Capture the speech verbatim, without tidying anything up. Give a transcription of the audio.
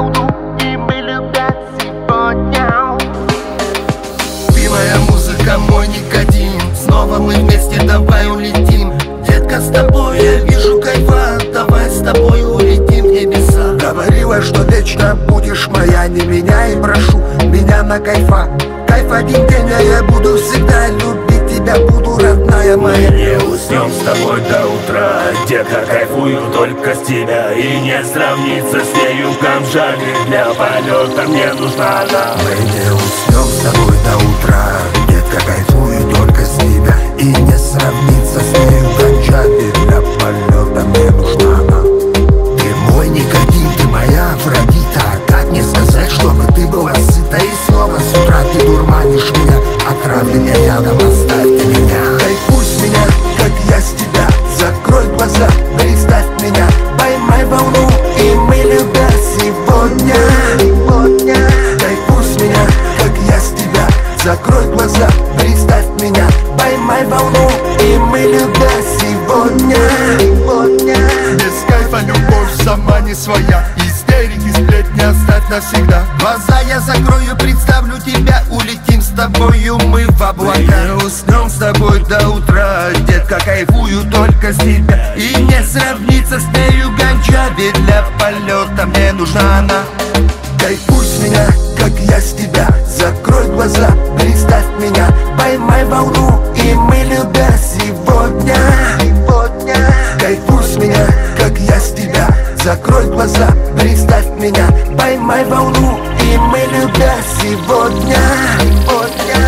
волну, и мы любя сегодня. Ты моя музыка, мой никотин. Снова мы вместе, давай улетим. Детка, с тобой я вижу кайфа. Давай с тобой улетим в небеса. Говорила, что вечно будешь моя, не меняй, прошу меня на кайфа. Кайф один день, а я буду всегда любить тебя, буду, родная моя. Мы не уснем с тобой до утра, детка, кайфую только с тебя. И не сравнится с нею камжами, для полета мне нужна она. Мы не уснем с тобой до утра, детка, кайфую только с тебя. И не сравнится с нею Ганджаби, для полета мне нужна она. Ты мой никотин, ты моя Афродита. Как не сказать, чтобы ты была сыта? И снова с утра ты дурманишь меня. Отравли меня рядом, оставьте меня. Кайфуй с меня, как я с тебя. Закрой глаза, представь меня. Поймай волну, и мы любя сегодня. Сегодня. Кайфуй с меня, как я с тебя. Закрой глаза, представь меня. Поймай волну, и мы любя сегодня. Сегодня. Без кайфа любовь сама не своя. Истерики, сплетни оставь навсегда. Глаза я закрою, представлю тебя. Улетим с тобою мы в облака. Мы не уснем с тобой до утра, детка, кайфую только с тебя. И не сравнится с нею Ганджаби, для полета мне нужна она. Кайфуй с меня, как я с тебя. Закрой глаза, представь меня. Поймай волну, и мы любя сегодня. Сегодня. Кайфуй с меня, как я с тебя. Закрой глаза, представь меня. Поймай волну, и мы любя сегодня. Сегодня.